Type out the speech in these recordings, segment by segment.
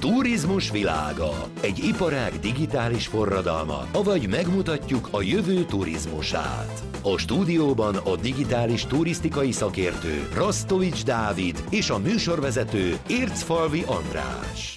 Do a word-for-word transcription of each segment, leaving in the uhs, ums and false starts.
Turizmus világa. Egy iparág digitális forradalma, avagy megmutatjuk a jövő turizmusát. A stúdióban a digitális turisztikai szakértő Rasztovics Dávid és a műsorvezető Ércfalvi András.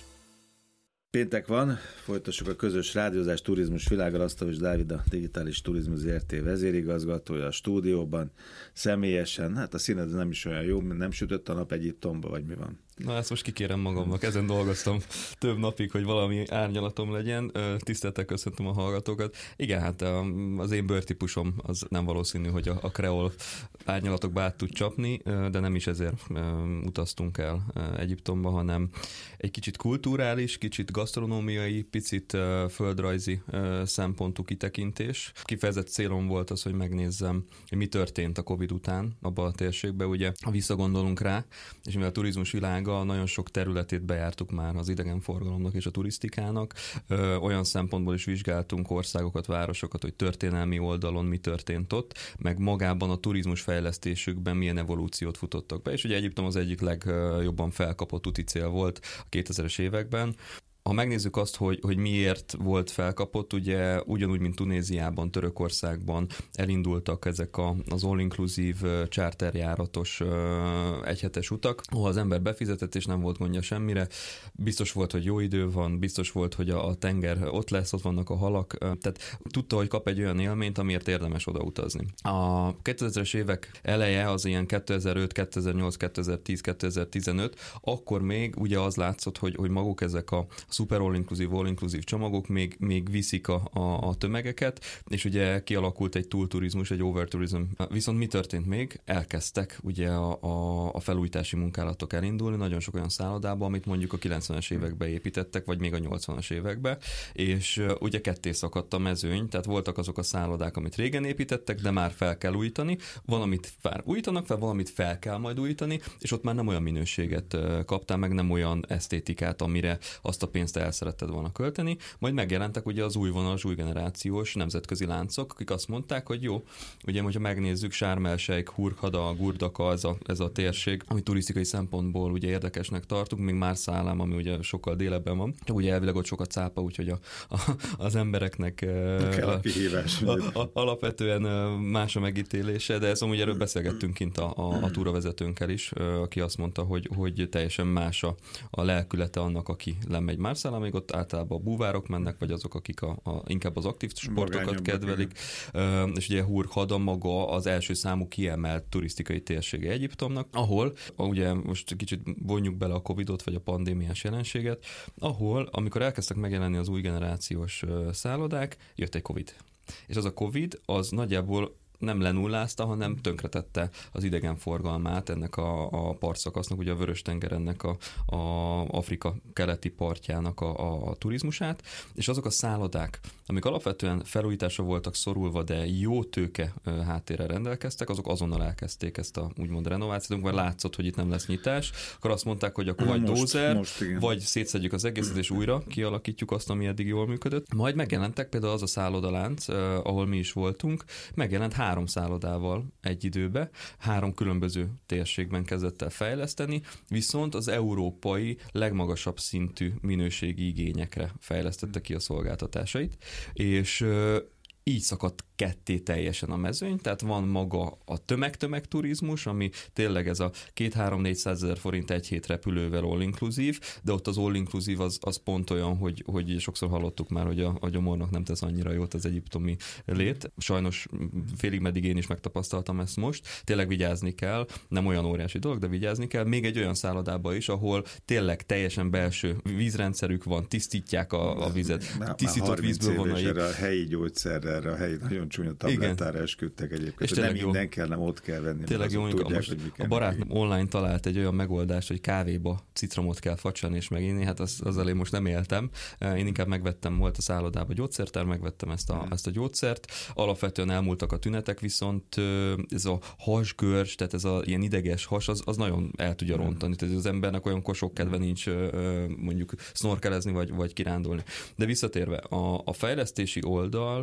Péntek van, folytassuk a közös rádiózás turizmus világa. Rasztovics Dávid, a Digitális Turizmus zé er té vezérigazgatója a stúdióban, személyesen. Hát a színed nem is olyan jó, nem sütött a nap Egyiptomba, vagy mi van? Na ezt most kikérem magamnak, ezen dolgoztam több napig, hogy valami árnyalatom legyen. Tisztelettel köszöntöm a hallgatókat. Igen, hát az én bőrtípusom az nem valószínű, hogy a, a kreol árnyalatokba át tud csapni, de nem is ezért utaztunk el Egyiptomba, hanem egy kicsit kulturális, kicsit gasztronómiai, picit földrajzi szempontú kitekintés. Kifejezett célom volt az, hogy megnézzem, hogy mi történt a Covid után abban a térségben, ugye, ha visszagondolunk rá, és mivel a turizmus világ nagyon sok területét bejártuk már az idegenforgalomnak és a turisztikának. Ö, olyan szempontból is vizsgáltunk országokat, városokat, hogy történelmi oldalon mi történt ott, meg magában a turizmus fejlesztésükben milyen evolúciót futottak be. És ugye Egyiptom az egyik legjobban felkapott úti cél volt a kétezres években. Ha megnézzük azt, hogy, hogy miért volt felkapott, ugye ugyanúgy, mint Tunéziában, Törökországban elindultak ezek a, az all-inclusive charterjáratos egyhetes utak, ahol az ember befizetett, és nem volt gondja semmire. Biztos volt, hogy jó idő van, biztos volt, hogy a, a tenger ott lesz, ott vannak a halak, tehát tudta, hogy kap egy olyan élményt, amiért érdemes odautazni. A kétezres évek eleje az ilyen kétezer-öt, kétezer-nyolc, kétezer-tíz, kétezer-tizenöt, akkor még ugye az látszott, hogy, hogy maguk ezek a szuper all-inclusive, all-inclusive csomagok még, még viszik a, a, a tömegeket, és ugye kialakult egy túlturizmus, egy overtourism. Viszont mi történt még? Elkezdtek ugye a, a, a felújítási munkálatok elindulni, nagyon sok olyan szállodában, amit mondjuk a kilencvenes években építettek, vagy még a nyolcvanas években, és ugye ketté szakadt a mezőny, tehát voltak azok a szállodák, amit régen építettek, de már fel kell újítani, valamit már újítanak fel, valamit fel kell majd újítani, és ott már nem olyan minőséget kaptál, meg nem olyan esztétikát, amire azt a pénzt el szeretted volna költeni, majd megjelentek ugye az új vonalas, új generációs nemzetközi láncok, akik azt mondták, hogy jó, ugye, hogyha megnézzük Sharm el-Sheikh, Hurghada, Gurdaka, ez a, ez a térség, ami turisztikai szempontból ugye érdekesnek tartunk, még Marsa Alam, ami ugye sokkal délebben van, ugye elvileg ott sokat cápa, úgyhogy a, a, az embereknek kell a kihívás. A, a, alapvetően más a megítélése, de ezt amúgy erről beszélgettünk kint a, a, a túravezetőnkkel is, aki azt mondta, hogy, hogy teljesen más a, a lelkülete annak, aki lemegy Marsa Alamig, ott általában a búvárok mennek, vagy azok, akik a, a, inkább az aktív sportokat kedvelik. Uh, és ugye Hurghada maga az első számú kiemelt turisztikai térsége Egyiptomnak, ahol, ugye most kicsit vonjuk bele a Covidot, vagy a pandémiás jelenséget, ahol, amikor elkezdtek megjelenni az új generációs uh, szállodák, jött egy Covid. És az a Covid, az nagyjából nem lenullázta, hanem tönkretette az idegenforgalmát ennek a, a partszakasznak, ugye a Vörös-tengerennek a, a Afrika keleti partjának a, a, a turizmusát, és azok a szállodák, amik alapvetően felújításra voltak szorulva, de jó tőke háttérrel rendelkeztek, azok azonnal elkezdték ezt a úgymond renovációt, mert látszott, hogy itt nem lesz nyitás, akkor azt mondták, hogy akkor vagy most, dózer, most, vagy szétszedjük az egészet, és újra kialakítjuk azt, ami eddig jól működött. Majd megjelentek például az a szállodalánc, ahol mi is voltunk, megjelent három szállodával egy időbe, három különböző térségben kezdett el fejleszteni, viszont az európai legmagasabb szintű minőségi igényekre fejlesztette ki a szolgáltatásait, és így szakadt ketté teljesen a mezőny, tehát van maga a tömeg-tömeg-turizmus, ami tényleg ez a két-három-négyszázezer forint egy hét repülővel all-inclusive, de ott az all-inclusive az, az pont olyan, hogy, hogy sokszor hallottuk már, hogy a, a gyomornak nem tesz annyira jót az egyiptomi lét. Sajnos félig meddig én is megtapasztaltam ezt most. Tényleg vigyázni kell, nem olyan óriási dolog, de vigyázni kell. Még egy olyan szállodába is, ahol tényleg teljesen belső vízrendszerük van, tisztítják a, a vizet. Már, tisztított már vízből van a erre a helyi gyógyszerre, erre a helyi nagyon csúnya tablettára esküdtek egyébként. Nem minden jó. kell, nem ott kell venni. Tényleg jó, tudják, most hogy a barát neki. Online talált egy olyan megoldást, hogy kávéba citromot kell facsani és meginni, hát az, azzal én most nem éltem. Én inkább megvettem, volt a szállodában gyógyszertár, megvettem ezt a, ezt a gyógyszert. Alapvetően elmúltak a tünetek, viszont ez a hasgörcs, tehát ez a ilyen ideges has, az, az nagyon el tudja rontani. Tehát az embernek olyan kosok kedve nincs mondjuk snorkelezni vagy, vagy kirándulni. De visszatérve, a, a fejlesztési oldal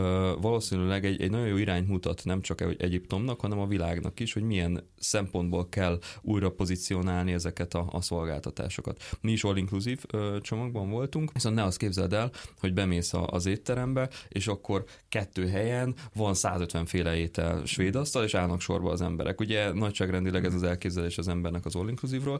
valószínűleg egy, egy nagyon jó irányt mutat nem csak Egyiptomnak, hanem a világnak is, hogy milyen szempontból kell újra pozícionálni ezeket a, a szolgáltatásokat. Mi is all-inclusive csomagban voltunk, viszont ne azt képzeld el, hogy bemész az étterembe, és akkor kettő helyen van százötven féle étel svéd asztal, és állnak sorba az emberek. Ugye nagyságrendileg ez az elképzelés az embernek az all-inclusive-ról.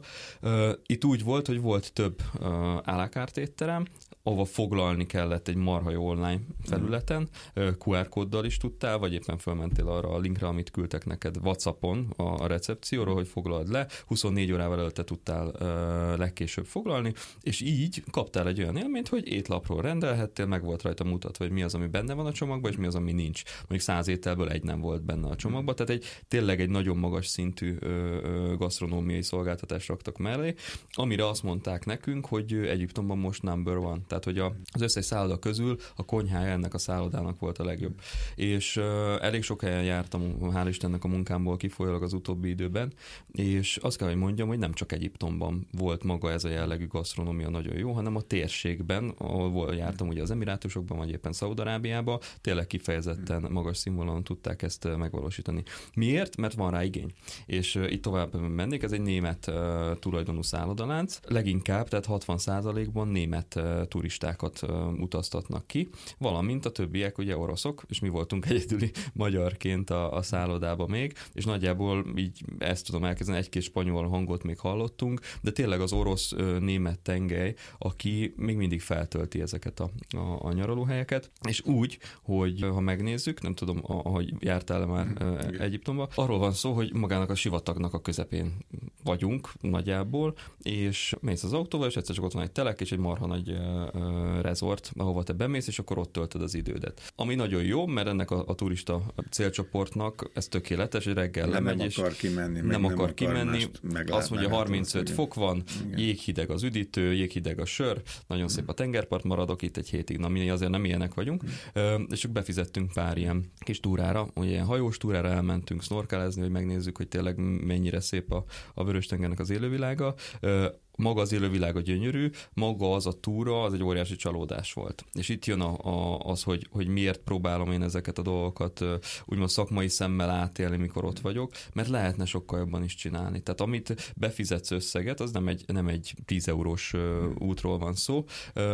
Itt úgy volt, hogy volt több à la carte étterem, ahova foglalni kellett egy marha jó online felületen, kú er kóddal is tudtál, vagy éppen fölmentél arra a linkre, amit küldtek neked WhatsAppon a recepcióról, hogy foglald le, huszonnégy órával előtte tudtál uh, legkésőbb foglalni, és így kaptál egy olyan élményt, hogy étlapról rendelhettél, meg volt rajta mutatva, hogy mi az, ami benne van a csomagban, és mi az, ami nincs. Mondjuk száz ételből egy nem volt benne a csomagban, tehát egy tényleg egy nagyon magas szintű ö, ö, gasztronómiai szolgáltatást raktak mellé, amire azt mondták nekünk, hogy Egyiptomban most number one. Tehát, hogy a, az összes szálloda közül a konyhája ennek a szállodának volt a legjobb. És uh, elég sok helyen jártam, hál' Istennek a munkámból kifolyólag az utóbbi időben, és azt kell, hogy mondjam, hogy nem csak Egyiptomban volt maga ez a jellegű gasztronómia nagyon jó, hanem a térségben, ahol jártam ugye az Emirátusokban, vagy éppen Szaúd-Arábiában, tényleg kifejezetten magas színvonalon tudták ezt megvalósítani. Miért? Mert van rá igény. És uh, itt tovább mennék, ez egy német uh, tulajdonú szállodalánc, leginkább, tehát hatvan százalékban német uh, turistákat uh, utaztatnak ki, valamint a többiek ugye oroszok, és mi voltunk egyedüli magyarként a, a szállodában még, és nagyjából így ezt tudom elkezdeni, egy-két spanyol hangot még hallottunk, de tényleg az orosz-német tengely, aki még mindig feltölti ezeket a, a, a nyaralóhelyeket, és úgy, hogy ha megnézzük, nem tudom, ahogy jártál már uh, Egyiptomba, arról van szó, hogy magának a sivatagnak a közepén vagyunk nagyjából, és mész az autóval, és egyszer csak ott van egy telek, és egy marha nagy uh, rezort, ahova te bemész, és akkor ott töltöd az idődet. Ami nagyon jó, mert ennek a, a turista célcsoportnak ez tökéletes, hogy reggel nem lemegy, nem és akar kimenni, nem, nem akar kimenni, azt mondja, harmincöt igen. fok van, Igen. jéghideg az üdítő, jéghideg a sör, nagyon szép a tengerpart, maradok itt egy hétig, na mi azért nem ilyenek vagyunk, mm. és csak befizettünk pár ilyen kis túrára, ugye ilyen hajós túrára elmentünk snorkelezni, hogy megnézzük, hogy tényleg mennyire szép a, a Vörös-tengernek az élővilága. Maga az élővilága gyönyörű, maga az a túra, az egy óriási csalódás volt. És itt jön a, a, az, hogy, hogy miért próbálom én ezeket a dolgokat úgymond szakmai szemmel átélni, mikor ott vagyok, mert lehetne sokkal jobban is csinálni. Tehát amit befizetsz összeget, az nem egy, nem egy tíz eurós útról van szó,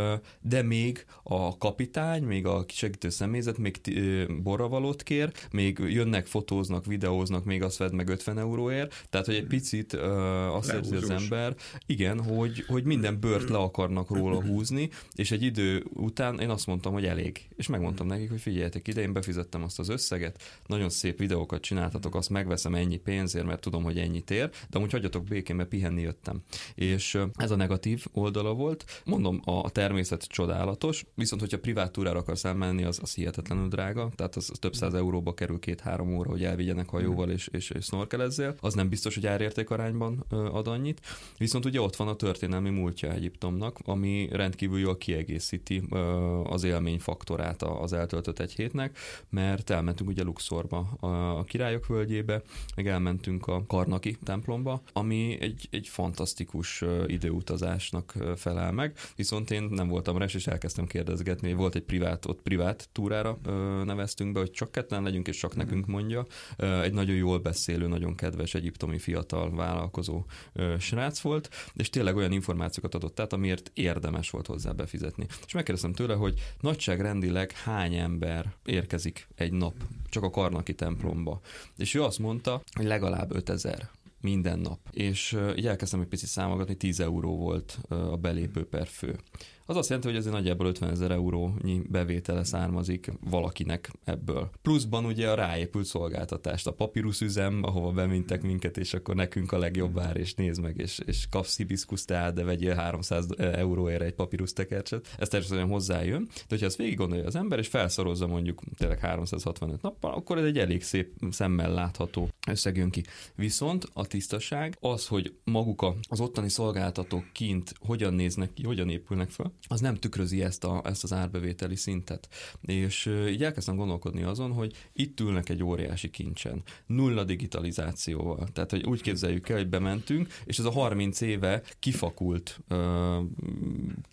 de még a kapitány, még a segítő személyzet még borravalót kér, még jönnek, fotóznak, videóznak, még azt vedd meg ötven euróért, tehát hogy egy picit azt érzi az ember, igen, hogy, hogy minden bört le akarnak róla húzni, és egy idő után én azt mondtam, hogy elég. És megmondtam nekik, hogy figyeljetek ide, én befizettem azt az összeget, nagyon szép videókat csináltatok, azt megveszem ennyi pénzért, mert tudom, hogy ennyit ér, de amúgy hagyjatok békén, mert pihenni jöttem. És ez a negatív oldala volt. Mondom, a természet csodálatos, viszont hogyha privát túrára akarsz elmenni, az, az hihetetlenül drága, tehát az, az több száz euróba kerül két-három óra, hogy elvigyenek hajóval és, és, és snorkelezzél. Az nem biztos, hogy árérték arányban ad annyit. Viszont ugye ott van a történelmi múltja Egyiptomnak, ami rendkívül jól kiegészíti az élményfaktorát az eltöltött egy hétnek, mert elmentünk ugye Luxorba, a Királyok völgyébe, meg elmentünk a Karnaki templomba, ami egy, egy fantasztikus időutazásnak felel meg, viszont én nem voltam res, és elkezdtem kérdezgetni, volt egy privát, ott privát túrára neveztünk be, hogy csak ketten legyünk, és csak nekünk mondja. Egy nagyon jól beszélő, nagyon kedves egyiptomi fiatal vállalkozó srác volt, és tényleg olyan információkat adott át, amiért érdemes volt hozzá befizetni. És megkérdeztem tőle, hogy nagyságrendileg hány ember érkezik egy nap csak a Karnaki templomba. És ő azt mondta, hogy legalább ötezer minden nap. És így elkezdtem egy picit számolgatni, tíz euró volt a belépő per fő. Az azt jelenti, hogy azért nagyjából ötvenezer eurónyi bevétele származik valakinek ebből. Pluszban ugye a ráépült szolgáltatást, a papíruszüzem, ahova bemintek minket, és akkor nekünk a legjobb ár, és nézd meg, és, és kapsz hibiszkusz teát, de vegyél háromszáz euróért egy papírusztekercset. Ez természetesen hozzájön, de hogyha ezt végig gondolja az ember, és felszorozza mondjuk tényleg háromszázhatvanöt nappal, akkor ez egy elég szép szemmel látható összeg jön ki. Viszont a tisztaság az, hogy maguk az ottani szolgáltatók kint hogyan néznek ki, hogyan épülnek fel, az nem tükrözi ezt, a, ezt az árbevételi szintet. És uh, így elkezdtem gondolkodni azon, hogy itt ülnek egy óriási kincsen, nulla digitalizációval. Tehát, hogy úgy képzeljük el, hogy bementünk, és ez a harminc éve kifakult uh,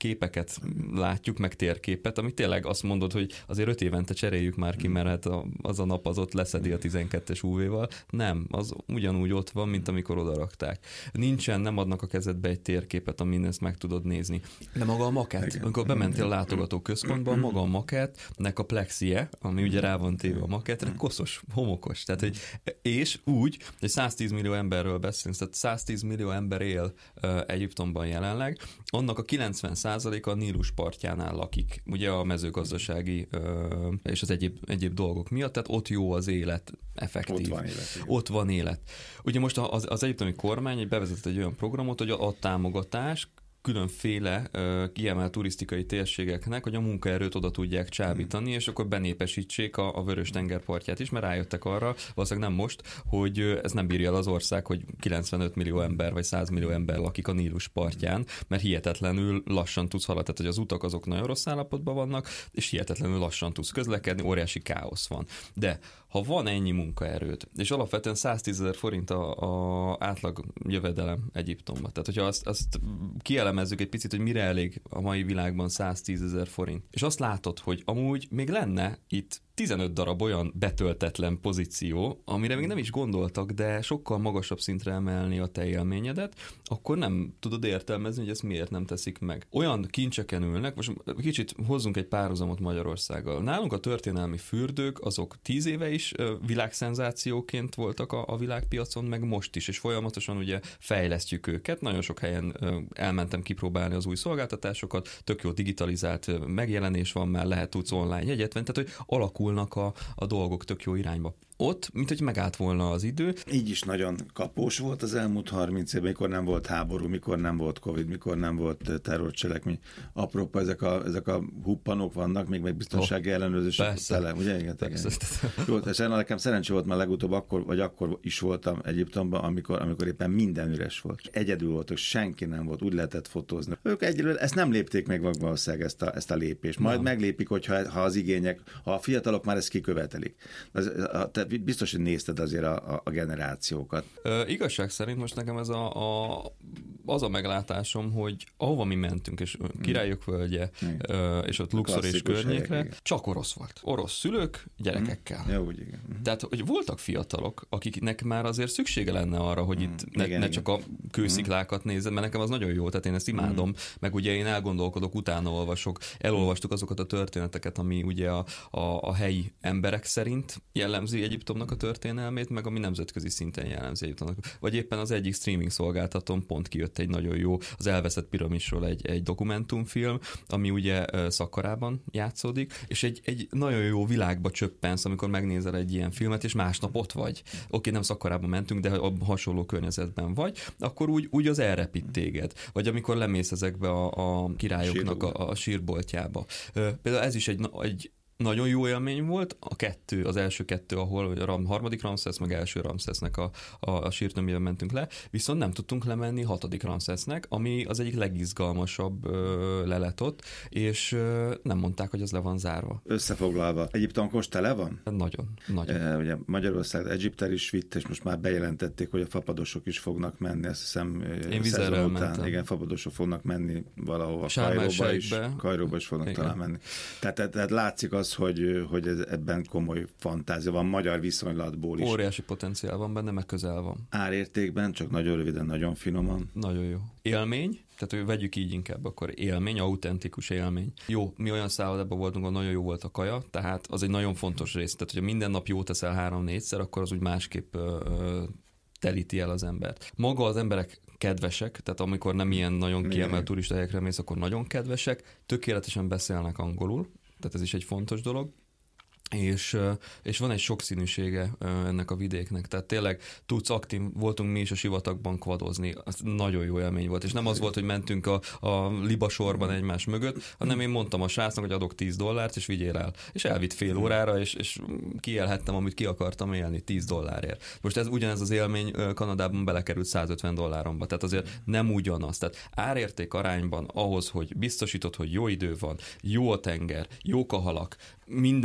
képeket látjuk, meg térképet, ami tényleg azt mondod, hogy azért öt évente cseréljük már ki, mert hát az a nap az ott leszedi a tizenkettes ú vé-val. Nem, az ugyanúgy ott van, mint amikor odarakták. Nincsen, nem adnak a kezedbe egy térképet, amin ezt meg tudod nézni. De maga a makett, amikor bementél a látogató központba, maga a makettnek a plexie, ami ugye rá van téve a makettre, koszos, homokos. Tehát, hogy, és úgy, hogy száztíz millió emberről beszélünk, tehát száztíz millió ember él uh, Egyiptomban jelenleg, annak a kilencven százaléka a Nílus partjánál lakik, ugye a mezőgazdasági uh, és az egyéb, egyéb dolgok miatt, tehát ott jó az élet, effektív. Ott van élet. Igen. Ott van élet. Ugye most az, az egyiptomi kormány egy bevezetett egy olyan programot, hogy a, a támogatás különféle uh, kiemelt turisztikai térségeknek, hogy a munkaerőt oda tudják csábítani, és akkor benépesítsék a, a Vörös-tenger partját is, mert rájöttek arra, valószínűleg nem most, hogy ez nem bírja el az ország, hogy kilencvenöt millió ember vagy száz millió ember lakik a Nílus partján, mert hihetetlenül lassan tudsz haladni, tehát hogy az utak azok nagyon rossz állapotban vannak, és hihetetlenül lassan tudsz közlekedni, óriási káosz van. De ha van ennyi munkaerőt, és alapvetően száztízezer forint a, a átlag jövedelem Egyiptomban, tehát hogyha azt, azt kielemezzük egy picit, hogy mire elég a mai világban száztízezer forint, és azt látod, hogy amúgy még lenne itt tizenöt darab olyan betöltetlen pozíció, amire még nem is gondoltak, de sokkal magasabb szintre emelni a te élményedet, akkor nem tudod értelmezni, hogy ezt miért nem teszik meg. Olyan kincseken ülnek, most kicsit hozzunk egy párhuzamot Magyarországgal. Nálunk a történelmi fürdők, azok tíz éve is világszenzációként voltak a, a világpiacon, meg most is, és folyamatosan ugye fejlesztjük őket. Nagyon sok helyen elmentem kipróbálni az új szolgáltatásokat, tök jó digitalizált megjelenés van már, lehet tudsz online jegyet venni, tehát hogy alakulnak a, a dolgok tök jó irányba. Ott, mint hogy megállt volna az idő. Így is nagyon kapós volt az elmúlt harminc évben, mikor nem volt háború, mikor nem volt Covid, mikor nem volt terrorcselekmény. Aprópa, ezek a, ezek a huppanok vannak, még meg biztonsági oh, ellenőrzések tele, ugye? Igen, persze. Jó, és nekem szerencsé volt, mert legutóbb akkor, vagy akkor is voltam Egyiptomban, amikor, amikor éppen minden üres volt. Egyedül voltak, senki nem volt, úgy lehetett fotózni. Ők egyedül ezt nem lépték meg valószínűleg ezt a, ezt a lépést. Majd nem. Meglépik, hogyha ha az igények, ha a fiatalok már ezt kikövetelik. Az, a, te biztos, hogy nézted azért a, a generációkat. Ö, igazság szerint most nekem ez a, a, az a meglátásom, hogy ahova mi mentünk, és Királyok völgye, ö, és ott Luxor és környékre, helyek, csak orosz volt. Orosz szülők, gyerekekkel. Mm. Jó, úgy, igen. Mm. Tehát, hogy voltak fiatalok, akiknek már azért szüksége lenne arra, hogy mm. itt ne, igen, ne csak a kősziklákat nézed, mert nekem az nagyon jó, tehát én ezt imádom, mm. meg ugye én elgondolkodok, utána olvasok, elolvastuk azokat a történeteket, ami ugye a, a, a helyi emberek szerint jellemzi Egyiptomnak a történelmét, meg ami nemzetközi szinten jellemzi Egyiptomnak. Vagy éppen az egyik streaming szolgáltatón pont kijött egy nagyon jó, az Elveszett piramisról egy, egy dokumentumfilm, ami ugye Szakkarában játszódik, és egy, egy nagyon jó világba csöppensz, amikor megnézel egy ilyen filmet, és másnap ott vagy. Oké, nem Szakkarában mentünk, de a hasonló környezetben vagy, akkor úgy, úgy az elrepít téged. Vagy amikor lemész ezekbe a, a királyoknak a, a sírboltjába. Például ez is egy, egy nagyon jó élmény volt, a kettő, az első kettő, ahol a Ram, harmadik Ramszesz, meg első Ramszesznek a, a, a sírtömbjében mentünk le, viszont nem tudtunk lemenni hatodik Ramszesznek, ami az egyik legizgalmasabb ö, lelet ott, és ö, nem mondták, hogy az le van zárva. Összefoglalva, Egyiptom most tele van? Nagyon, nagyon. E, ugye Magyarország Egyiptel is vitt, és most már bejelentették, hogy a fapadosok is fognak menni, azt hiszem Én szezon után. Mentem. Igen, fapadosok fognak menni valahova, Kairóba is, Kairóba is fognak igen. talán menni. Tehát, tehát látszik az, hogy, hogy ez, ebben komoly fantázia van, magyar viszonylatból is. Óriási potenciál van benne, meg közel van. Árértékben, csak nagyon röviden, nagyon finoman. Nagyon jó. Élmény, tehát hogy vegyük így inkább akkor élmény, autentikus élmény. Jó, mi olyan szállodában voltunk, ahol nagyon jó volt a kaja, tehát az egy nagyon fontos rész. Tehát, hogyha minden nap jót teszel három-négyszer, akkor az úgy másképp ö, telíti el az embert. Maga az emberek kedvesek, tehát amikor nem ilyen nagyon kiemelt turistahelyekre mész, akkor nagyon kedvesek, tökéletesen beszélnek angolul, tehát ez is egy fontos dolog, és, és van egy sokszínűsége ennek a vidéknek, tehát tényleg tudsz aktív, voltunk mi is a sivatagban kvadozni, az nagyon jó élmény volt, és nem az volt, hogy mentünk a, a libasorban egymás mögött, hanem én mondtam a srácnak, hogy adok tíz dollárt, és vigyél el. És elvitt fél órára, és, és kiélhettem, amit ki akartam élni, tíz dollárért. Most ez ugyanez az élmény Kanadában belekerült százötven dolláromba, tehát azért nem ugyanaz. Tehát árérték arányban ahhoz, hogy biztosítod, hogy jó idő van, jó a tenger, jók a halak, minden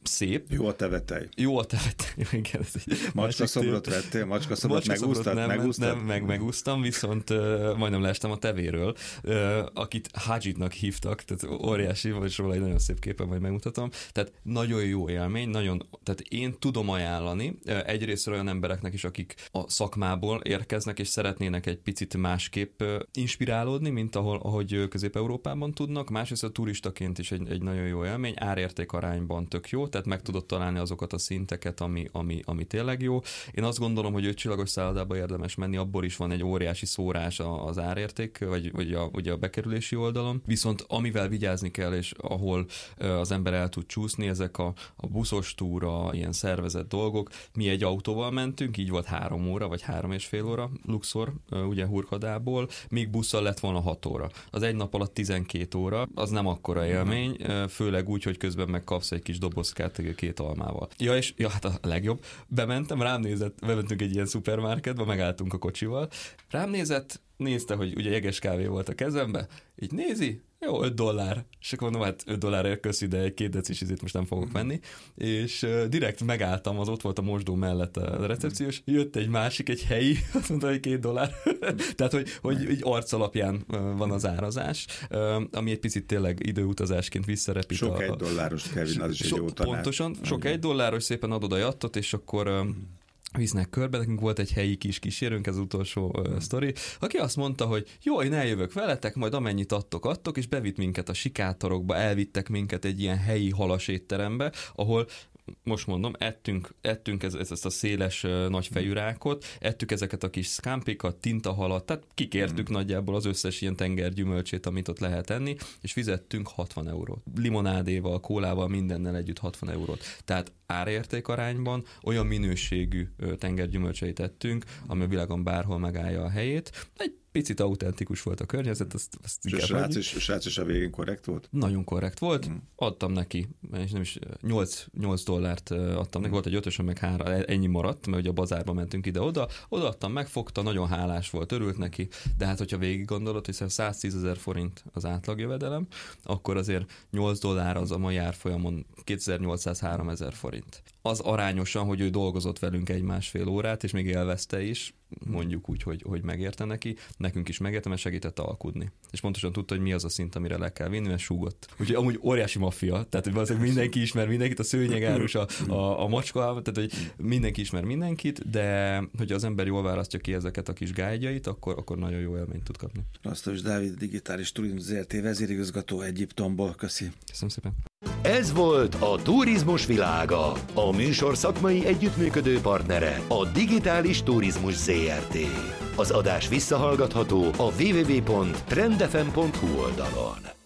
szép. Jó a tevetej. Jó a tevetej, igen. Macska szobrot vettél? Macska szobrot megúsztad? Nem, megúsztad? nem, meg megúsztam, viszont uh, majdnem leestem a tevéről, uh, akit Hadzsitnak hívtak, tehát óriási, vagy róla egy nagyon szép képen majd megmutatom. Tehát nagyon jó élmény, nagyon, tehát én tudom ajánlani uh, egyrészt olyan embereknek is, akik a szakmából érkeznek, és szeretnének egy picit másképp uh, inspirálódni, mint ahol, ahogy Közép-Európában tudnak. Másrészt a turistaként is egy, egy nagyon jó élmény, árérték arányban tök jó, tehát meg tudod találni azokat a szinteket, ami, ami, ami tényleg jó. Én azt gondolom, hogy ötcsillagos szállodába érdemes menni, abból is van egy óriási szórás az árérték, vagy, vagy a, ugye a bekerülési oldalon. Viszont amivel vigyázni kell, és ahol az ember el tud csúszni, ezek a, a buszos túra, ilyen szervezett dolgok. Mi egy autóval mentünk, így volt három óra, vagy három és fél óra Luxor, ugye Hurghadából, még busszal lett volna hat óra. Az egy nap alatt tizenkét óra, az nem akkora élmény, főleg úgy, hogy közben megkapsz egy kis dobozkát két almával. Ja, és ja, hát a legjobb, bementem, rám nézett, bementünk egy ilyen szupermarketbe, megálltunk a kocsival, rám nézett, nézte, hogy ugye jeges kávé volt a kezembe, így nézi, jó, öt dollár. És akkor mondom, hát öt dollárért köszi, de egy két decis izét most nem fogok venni. És uh, direkt megálltam, az ott volt a mosdó mellett a recepciós, jött egy másik, egy helyi, azt mondta, hogy két dollár. Tehát, hogy, hogy így arc alapján uh, van az árazás, uh, ami egy picit tényleg időutazásként visszarepít. Sok a, egy dolláros, Kevin, az is egy so, jó tanács. Pontosan, sok egy dolláros, szépen adod a jattot, és akkor... Uh, visznek körbe, nekünk volt egy helyi kis kísérőnk, ez az utolsó uh, sztori, aki azt mondta, hogy jó, én eljövök veletek, majd amennyit adtok, adtok, és bevitt minket a sikátorokba, elvittek minket egy ilyen helyi halas étterembe, ahol most mondom, ettünk, ettünk ez, ezt a széles uh, nagy fejű rákot, ettük ezeket a kis szkámpikat, tintahalat, tehát kikértük mm. nagyjából az összes ilyen tengergyümölcsét, amit ott lehet enni, és fizettünk hatvan eurót. Limonádéval, kólával, mindennel együtt hatvan eurót. Tehát árérték arányban olyan minőségű uh, tengergyümölcseit ettünk, ami a világon bárhol megállja a helyét. Egy picit autentikus volt a környezet, azt, azt és a srác is, a srác is a végén korrekt volt? Nagyon korrekt volt. Mm. Adtam neki, és nem is nyolc dollárt adtam neki, volt egy ötösön, meg három, ennyi maradt, mert ugye a bazárba mentünk ide-oda, oda adtam, megfogta, nagyon hálás volt, örült neki, de hát, hogyha végig gondolod, hiszen száztízezer forint az átlagjövedelem, akkor azért nyolc dollár az a mai árfolyamon kétezer-nyolcszáz-háromezer forint. Az arányosan, hogy ő dolgozott velünk egy másfél órát, és még élvezte is, mondjuk úgy, hogy, hogy megérte neki, nekünk is megérte, mert segített alkudni. És pontosan tudta, hogy mi az a szint, amire le kell vinni, mert súgott. Úgyhogy amúgy óriási maffia, tehát hogy valószínűleg mindenki ismer mindenkit, a szőnyegárus, a, a, a macska, tehát hogy mindenki ismer mindenkit, de hogy az ember jól választja ki ezeket a kis gájdjait, akkor, akkor nagyon jó élményt tud kapni. Rasztovics Dávid, Digitális Turizmus zé er té vezérigazgató Egyiptomból. Köszi. Köszönöm szépen. Ez volt a Turizmus világa. A műsor szakmai együttműködő partnere a Digitális Turizmus zé er té. Az adás visszahallgatható a double-u double-u double-u pont trend f m pont h u oldalon.